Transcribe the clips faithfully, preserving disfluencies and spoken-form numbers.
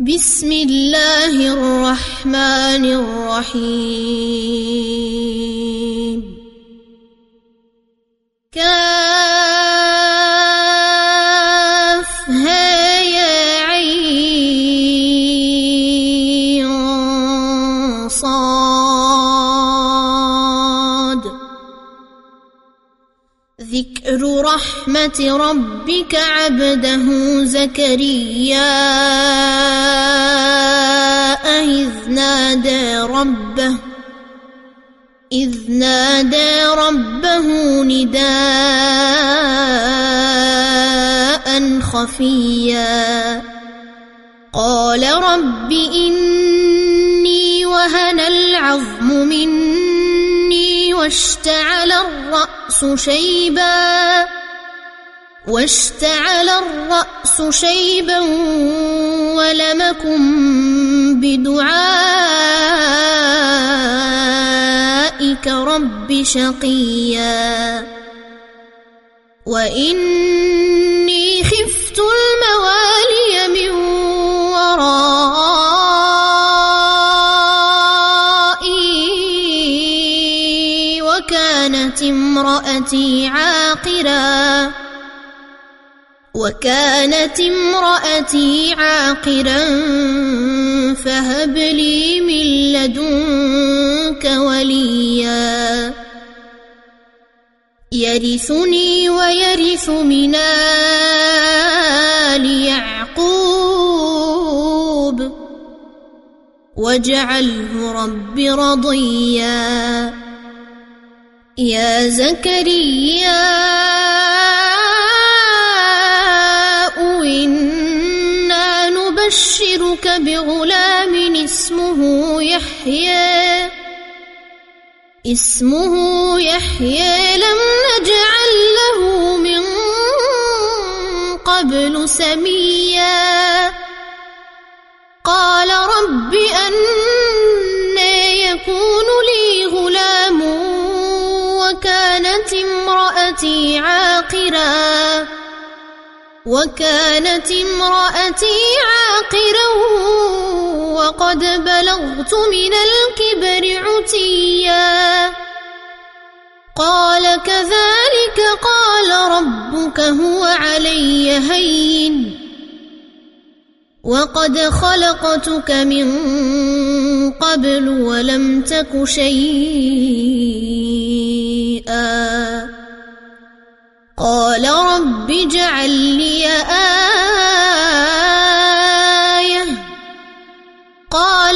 بسم الله الرحمن الرحيم كافها يا عين صاد ذكر رحمة ربك عبده زكريا إذ نادى ربه إذ نادى ربه نداء خفيا قال رب إني وهن العظم مني واشتعل الرأس شيبا واشتعل الرأس شيبا ولم أكن بدعائك رب شقيا وإني خفت الموالي من ورائي وكانت امرأتي عاقرا وكانت امرأتي عاقرا فهب لي من لدنك وليا يرثني ويرث من آل يعقوب واجعله رب رضيا يا زكريا إنا نبشرك بغلام اسمه يحيى اسمه يحيى لم نجعل له من قبل سميا قال رب أنى يكون لي غلام وكانت امرأتي عاقرا وكانت امرأتي عاقرا وقد بلغت من الكبر عتيا قال كذلك قال ربك هو علي هين وقد خلقتك من قبل ولم تك شيئا قال رب اجعل لي آية قال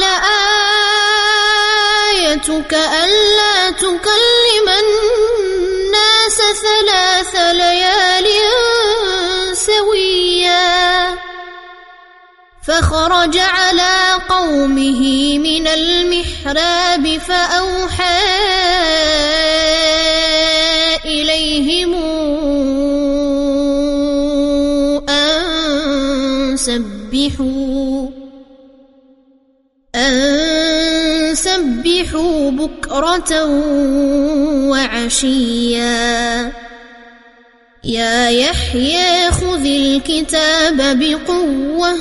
آيتك ألا تكلم الناس ثلاث ليال سويا فخرج على قومه من المحراب فأوحى إليهم أن سبحوا أن سبحوا بكرة وعشيا يا يحيى خذ الكتاب بقوة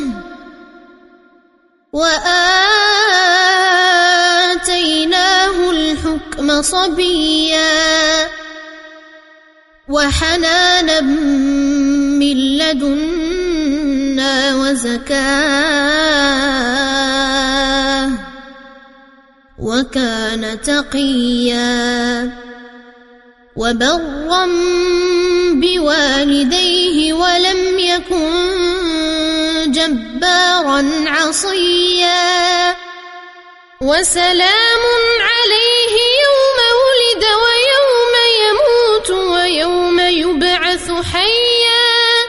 وآتيناه الحكم صبيا وحنانا من لدنا وزكاة وكان تقيا وبرا بوالديه ولم يكن جبارا عصيا وسلام عليه يوم ولد ويوم يموت ويوم يبعث حيا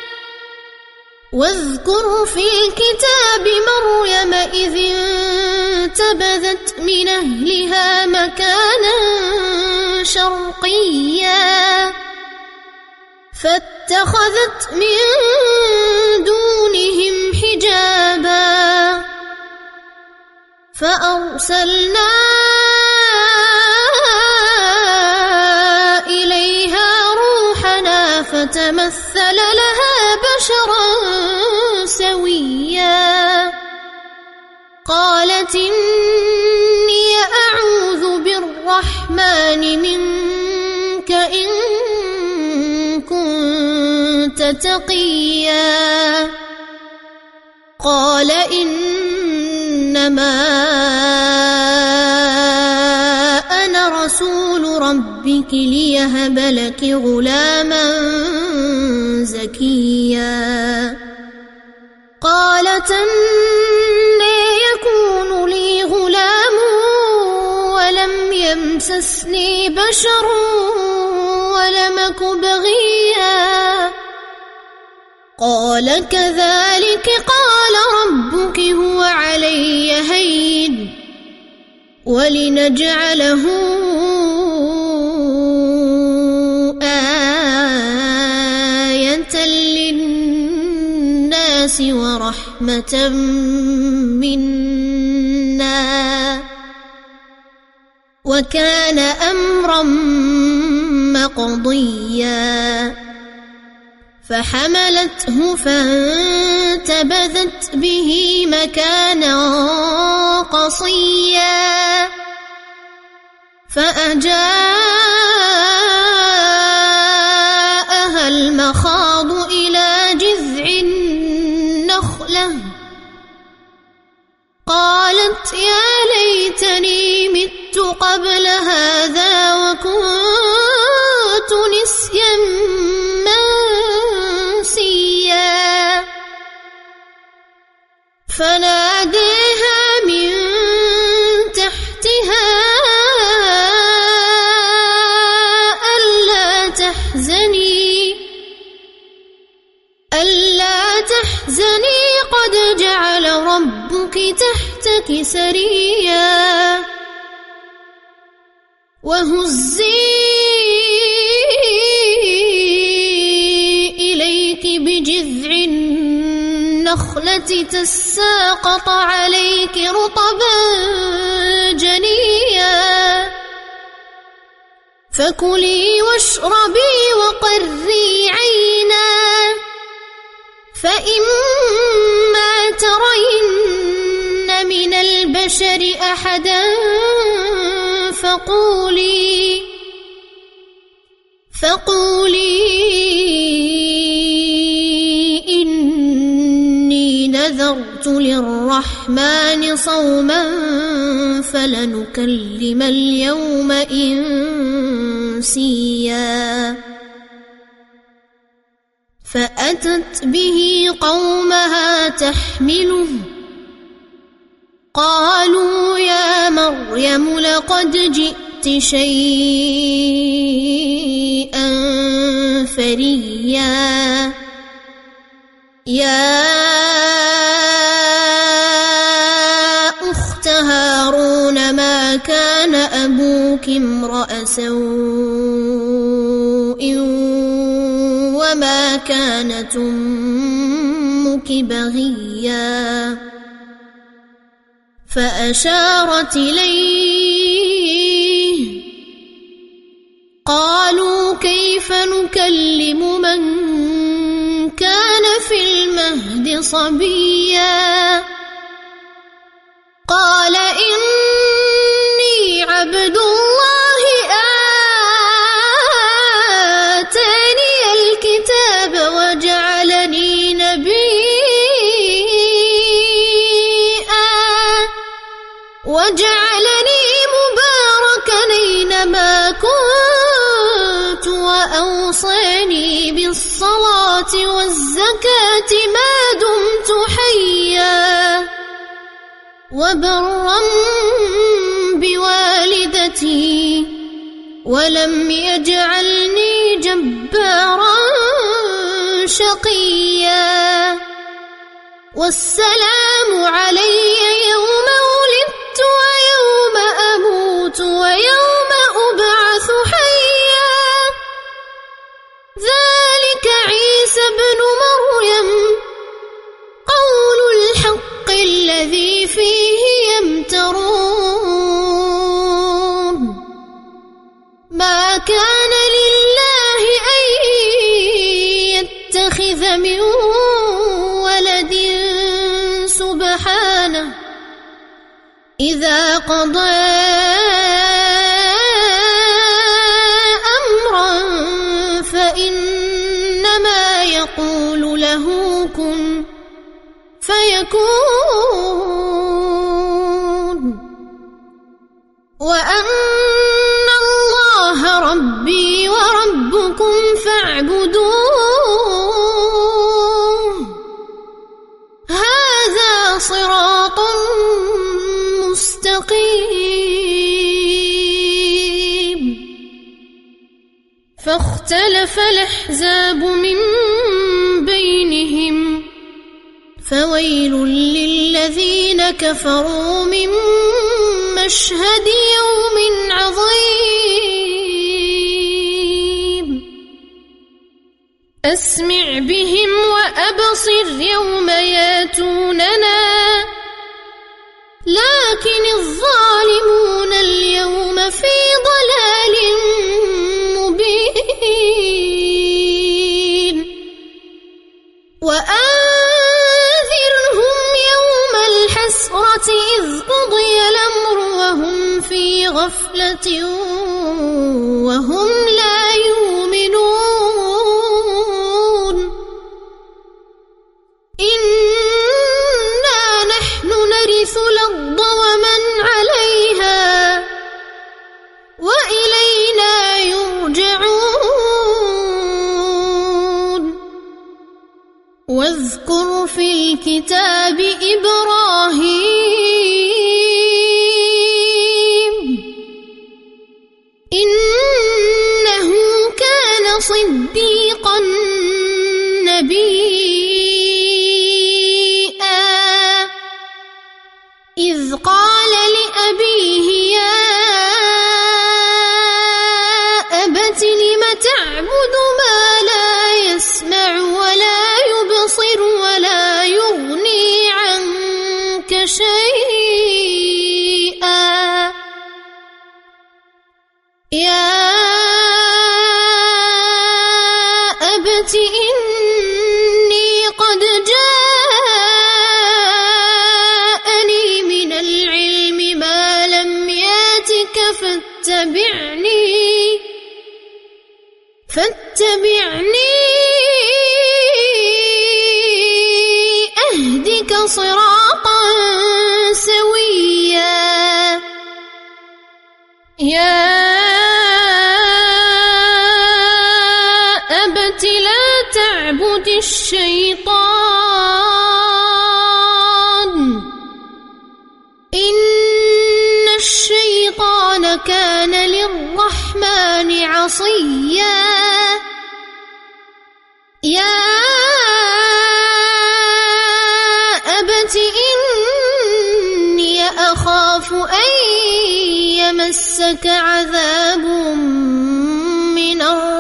واذكر في الكتاب مريم إذ انتبذت من أهلها مكانا شرقيا فاتخذت من دونهم حجابا فأرسلنا إليها روحنا فتمثل لها بشرا سويا قالت إني أعوذ بالرحمن منك إن كنت تقيا قال إنما أنا رسول ربك ليهب لك غلاما زكيا قالت أنى يكون لي غلام ولم يمسسني بشر ولم أك بغيا قال كذلك قال ربك هو علي هين ولنجعله آية للناس ورحمة منا وكان أمرا مقضيا فحملته فانتبذت به مكانا قصيا فأجاءها المخاض إلى جذع النخلة قالت يا ليتني مت قبل هذا وكنت نسيا منسيا فناديها من تحتها ألا تحزني ألا تحزني قد جعل ربك تحتك سريا وهزي إليك بجذع النخلة تساقط عليك رطبا جنيا فكلي واشربي وقري عينا فإما ترين من البشر أحدا فقولي فقولي إني نذرت للرحمن صوما فلنكلم اليوم إنسيا فأتت به قومها تحمله قالوا يا مريم لقد جئت شيئا فريا يا أخت هارون ما كان أبوك امرأ سوء وما كانت أمك بغيا فأشارت إليه قالوا كيف نكلم من كان في المهد صبيا قال إني عبد الله آتاني الكتاب وجعلني نبيا وجعلني مباركا أينما كنت وأوصاني بالصلاة والزكاة ما دمت حيا وبرا بوالدتي ولم يجعلني جبارا شقيا والسلام علي يوم ولدت ويوم أموت ويوم أبعث حيا ذلك عيسى ابن مريم قول الحق الذي فيه يمترون ما كان لله أن يتخذ من ولد سبحانه إذا قضى أمرا فإنما يقول له كن فيكون وأن الله ربي وربكم فاعبدوه هذا صراط مستقيم. فاختلف الأحزاب من بينهم فويل للذين كفروا من مشهد يوم عظيم. أسمع بهم وأبصر يوم ياتوننا لكن الظالمون اليوم في ضلال مبين. وأنذرهم يوم الحسرة إذ قضي الأمر وهم في غفلة وهم لا يؤمنون. إنا نحن نرث الأرض ومن عليها وإلينا يرجعون. واذكر في الكتاب إبراهيم إنه كان صديقا نبيا إذ قال لأبيه يا أبت لم تعبد ما لا يسمع ولا يبصر ولا يغني عنك شيئا يا أبت إني قد جاءني من العلم ما لم ياتك فاتبعني فاتبعني أهدك صراطا سويا. يا أبت لا تعبد الشيطان إن الشيطان كان للرحمن عصيا. يا أبت إني أخاف أن يمسك عذاب من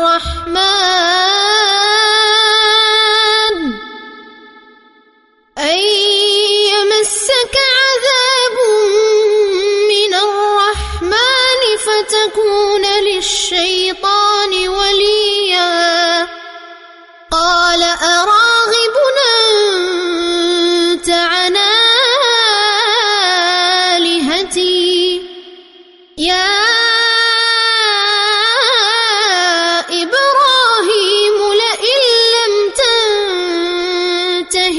الرحمن أن يمسك عذاب من الرحمن فتكون للشيطان وليا. قال أراغب أنت عن آلهتي يا إبراهيم لئن لم تنته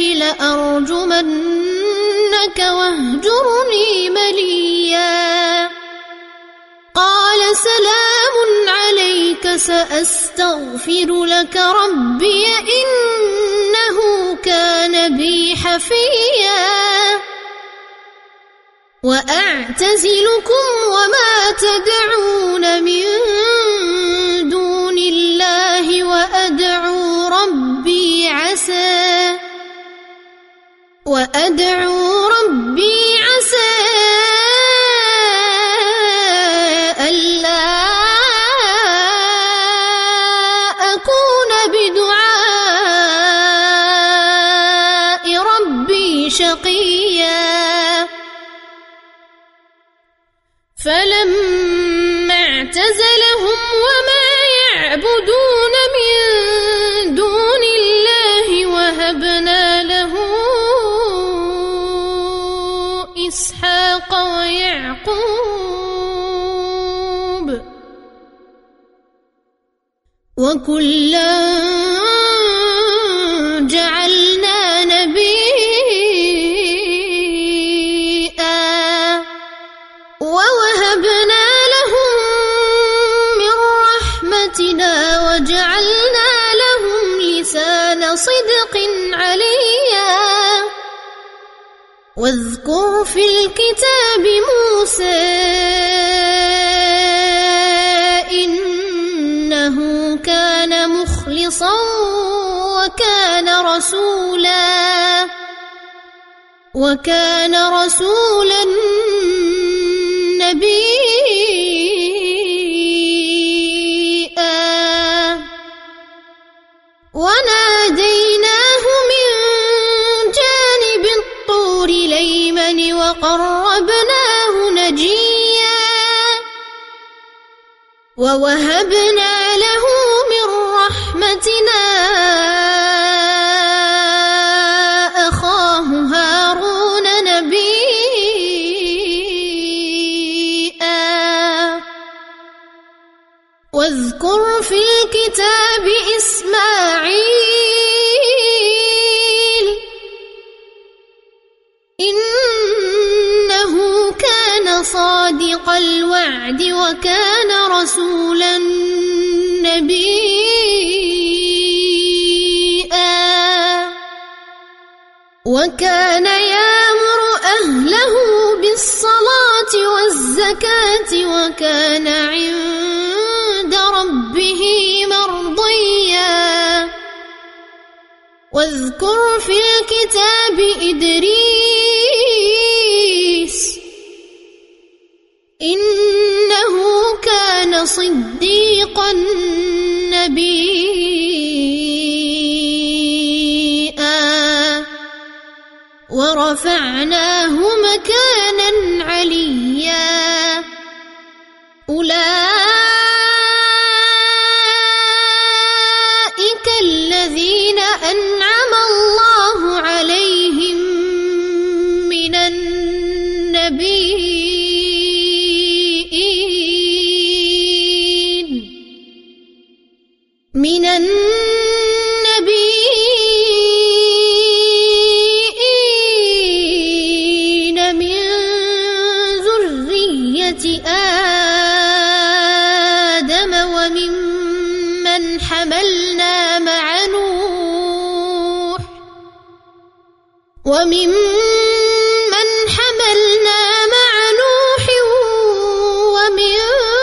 لأرجمنك واهجرني مليا. قال سلام عليك سأستغفر لك ربي إنه كان بي حفيا. وأعتزلكم وما تدعون من دون الله وأدعو ربي عسى وأدعو ربي عسى ألا أكون بدعاء ربي شقيا. فلما اعتزلهم وما يعبدون من دون الله وهبنا له إسحاق وإسحاق ويعقوب وكلا جعلنا نبيا ووهبنا لهم من رحمتنا وجعلنا لهم لسان صدق عليا واذكر في الكتاب موسى إنه كان مخلصا وكان رسولا وكان رسولا نبيا وناديناه من جانب الطور الأيمن وقربناه نجيا ووهبنا له من رحمتنا أخاه هارون نبيا واذكر في الكتاب إسماعيل إنه كان صادق الوعد وكان رسولا نبيا وكان يأمر أهله بالصلاة والزكاة وكان عند ربه مرضيا واذكر في الكتاب إدريس إنه كان صديقا نبيا ورفعناه مكانا عليا أولئك الذين أنعم الله عليهم من النبيين من النبيين من ذرية آدم وممن حملنا مع نوح وممن حملنا مع نوح ومن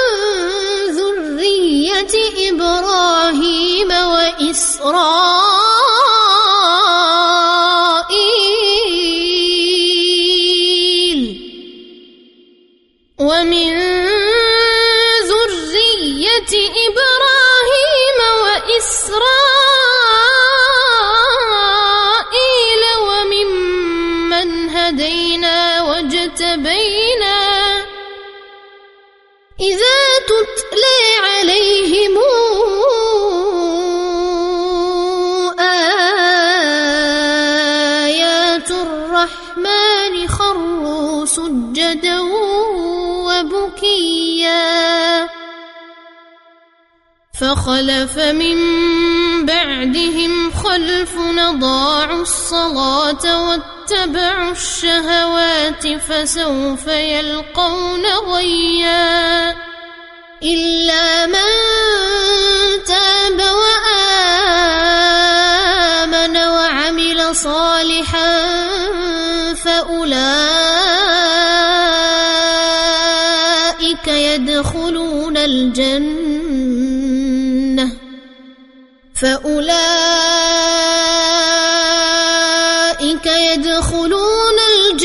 ذرية إبراهيم وإسرائيل ومن ذرية إبراهيم وإسرائيل وممن هدينا واجتبينا إذا تتلى عليهم آيات الرحمن خروا سجدا وبكيا فخلف من بعدهم خلف أضاعوا الصلاة واتبعوا الشهوات فسوف يلقون غيا إلا من تاب وآمن وعمل صالحا فأولئك يدخلون الجنة فأولئك يدخلون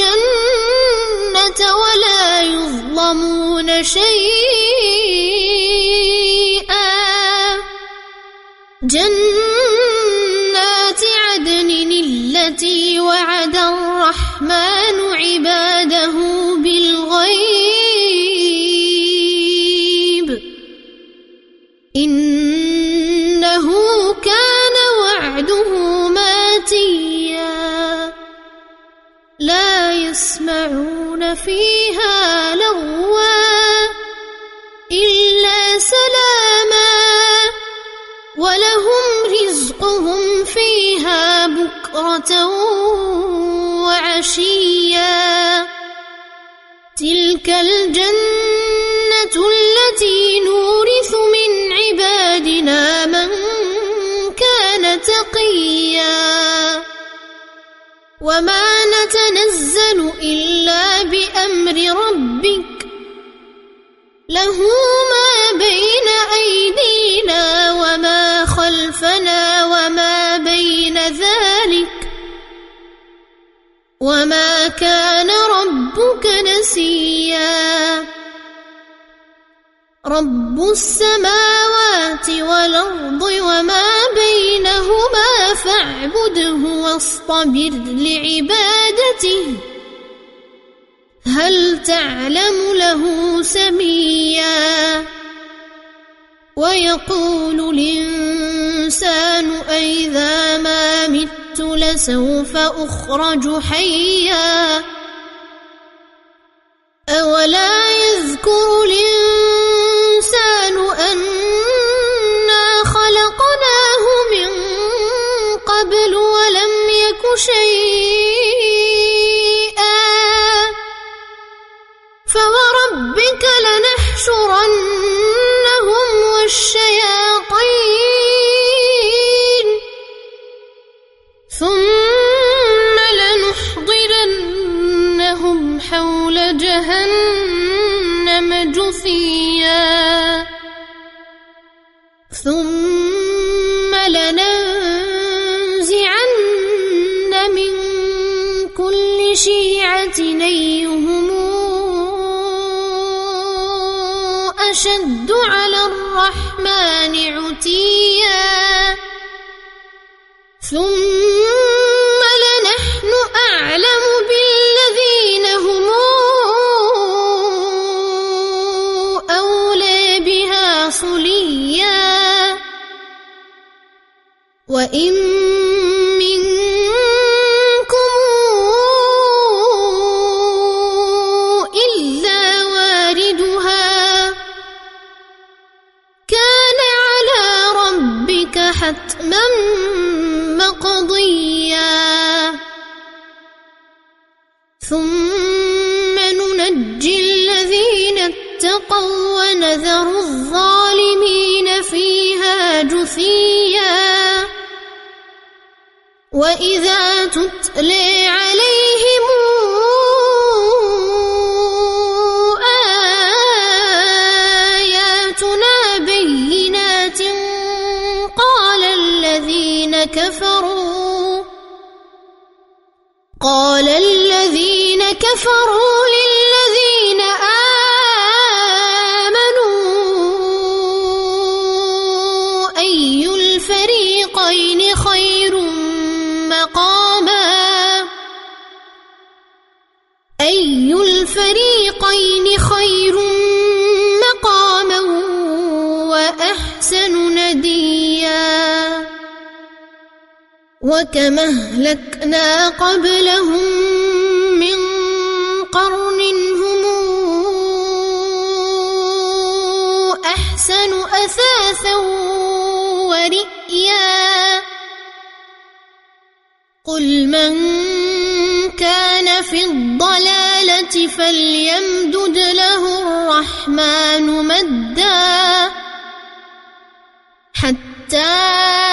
الجنة ولا يظلمون شيئا جنات عدن التي وعد الرحمن عباده بالغيب إنه كان وعده ماتيا لا يسمعون فيها لغوا إلا سلاما ولهم رزقهم فيها بكرة وعشيا تلك الجنة التي نورث من عبادنا من كان تقيا وما نتنزل إلا بأمر ربك له ما بين أيدينا وما خلفنا وما بين ذلك وما كان ربك نسيا رب السماوات والأرض وما بينهما فاعبده واصطبر لعبادته هل تعلم له سميا ويقول الإنسان أئذا ما مت لسوف أخرج حيا أولا يذكر الإنسان أنا خلقناه من قبل ولم يك شيئا فوربك لنحشرنهم والشياطين ثم لنحضرنهم حول جهنم جثيا ثم لننزعن من كل شيعة أيهم أشد على الرحمن عتيا ثم لنحن أعلم بالذين هم أولى بها صليا وإن منكم إلا واردها كان على ربك حتما مقضيا ثم ننجي الذين اتقوا ونذر الظالمين فيها جثيا وإذا تتلى عليهم آياتنا بينات قال الذين كفروا قال الذين كفروا للذين آمنوا أي الفريقين خير مقاما أي الفريقين خير مقاما وأحسن نديا وكما أهلكنا قبلهم من قرن هم أحسن أثاثا ورئيا قل من كان في الضلالة فليمدد له الرحمن مدا حتى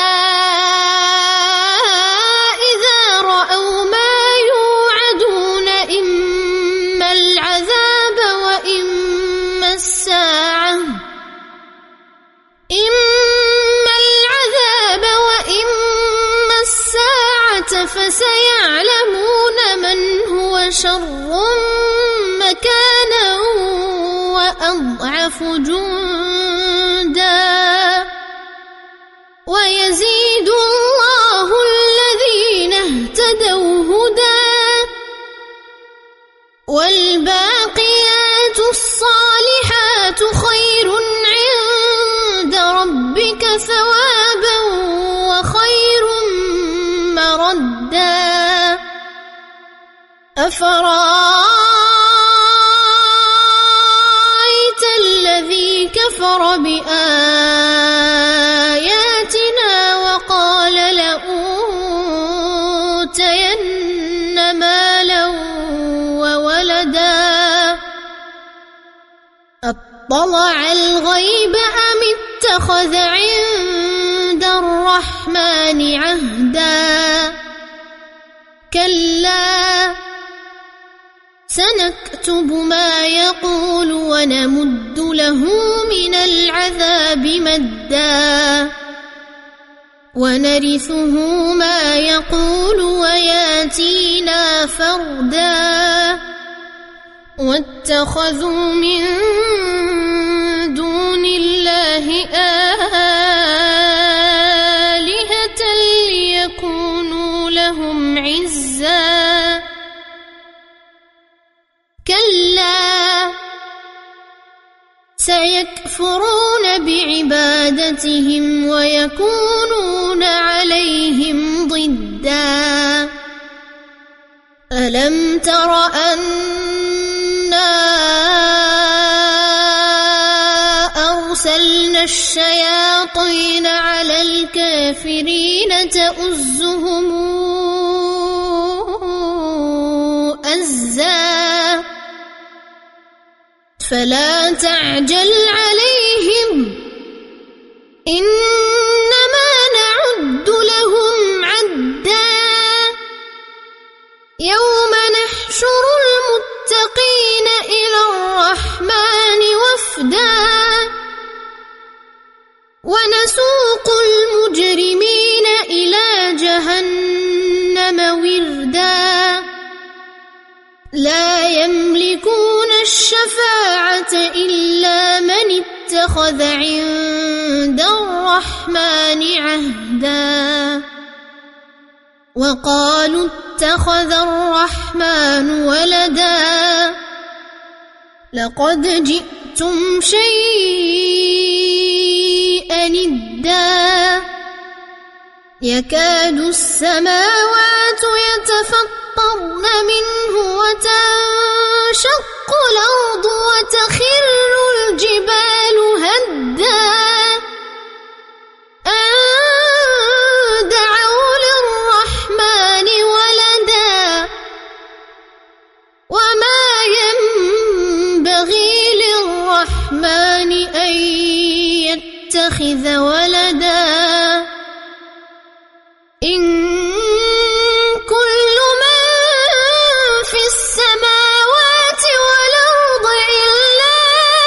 فسيعلمون من هو شر مكانا وأضعف جندا ويزيد الله الذين اهتدوا هدى والباقيات الصالحات خير عند ربك ثوابا وخير مردا أفرأيتم أطلع الغيب أم اتخذ عند الرحمن عهدا كلا سنكتب ما يقول ونمد له من العذاب مدا ونرثه ما يقول وياتينا فردا واتخذوا من دون الله آلهة ليكونوا لهم عزا كلا سيكفرون بعبادتهم ويكونون عليهم ضدا ألم تر أنا أرسلنا الشياطين على الكافرين تؤزهم أزا فلا تعجل عليهم إنما نعد لهم عدا يوم نحشر المتقين إلى الرحمن وفدا ونسوق المجرمين إلى جهنم وردا لا يملكون الشفاعة إلا من اتخذ عند الرحمن عهدا وقالوا اتخذ الرحمن ولدا لقد جئتم شيئا إدا يكاد السماوات يتفطرن منه وتنشق الأرض وتخر الجبال هدا أن دعوا للرحمن ولدا وما ينبغي للرحمن أن يتخذ ولدا إن كل من في السماوات والأرض إلا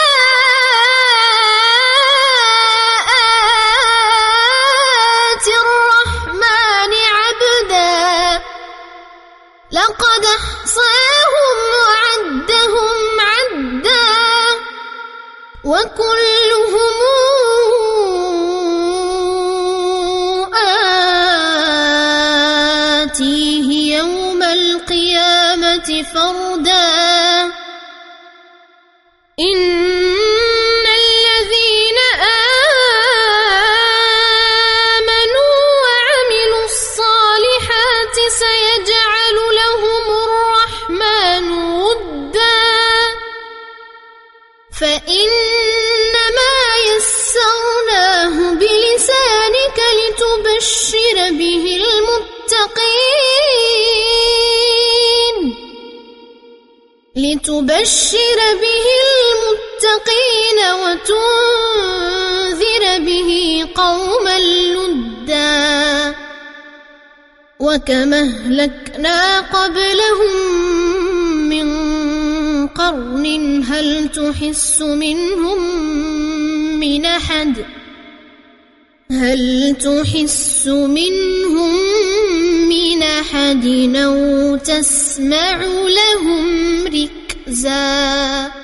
آتي الرحمن عبدا لقد أحصاهم وعدهم عدا وكلهم يوم القيامة فردا إن الذين آمنوا وعملوا الصالحات سيجعل لهم الرحمن ودا فإنما يسرناه بلسانك لتبشر به المتقين لتبشر به المتقين وتنذر به قوما لدا وكما أهلكنا قبلهم من قرن هل تحس منهم من أحد هل تحس منهم من أحد أو تسمع لهم ركزا